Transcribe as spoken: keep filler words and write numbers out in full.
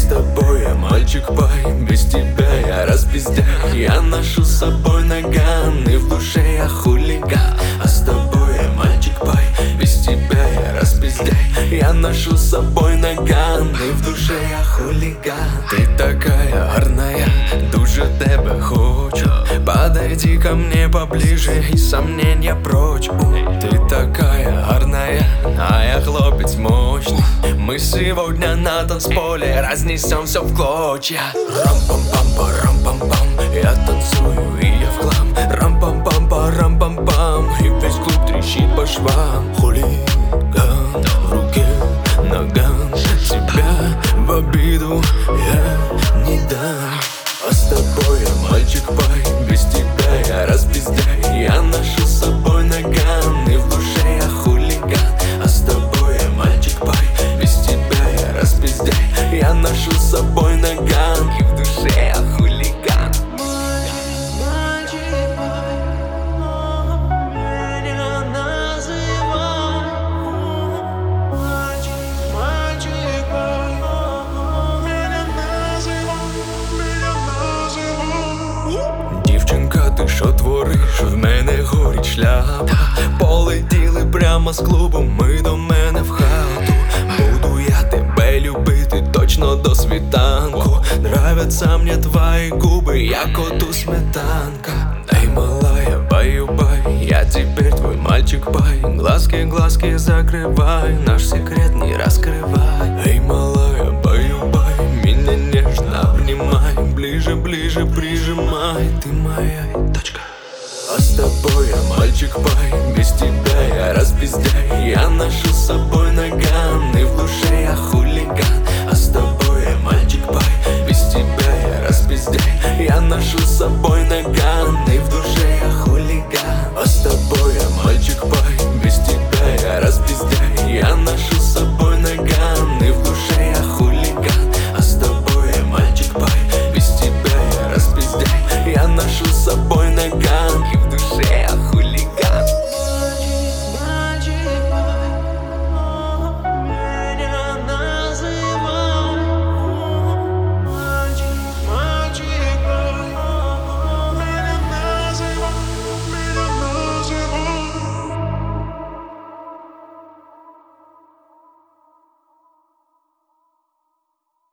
с тобой я мальчик пай, без тебя я распиздяй. Я ношу с собой наган, и в душе я хулиган. А с тобой я мальчик пай, без тебя я распиздяй. Я ношу с собой наган, и в душе я хулиган. Ты такая гарная, дуже тебе хочу. Подойди ко мне поближе и сомнения прочь. Ты такая гарная, а я хлопец мощный. Мы сегодня на танцполе разнесем все в клочья. Рам-пам-пам-парам-пам-пам, я танцую и я в хлам. Рам-пам-пам-парам-пам-пам, и весь клуб трещит по швам. Хулиган, в руке наган, тебя в обиду я не дам. А с тобой я мальчик пай, без тебя я распиздяй. Я ношу с собой наган, и в душе я хулиган. А с тобой я мальчик пай, без тебя я распиздяй. Я ношу с собой наган, и в душе я хулиган. Дівчинка, ти що твориш? В мене горить шляпа. Полетіли прямо з клубу, ми до мене в хату. Буду я тебе любити точно до світанку. Нравятся мне твои губы, я коту сметанка. Эй, малая, баю-бай, я теперь твой мальчик-пай. Глазки-глазки закрывай, наш секрет не раскрывай. Эй, малая, баю-бай, меня нежно обнимай. Ближе-ближе прижимай, ты моя точка. А с тобой я мальчик-пай, без тебя я распиздяй. Я ношу с собой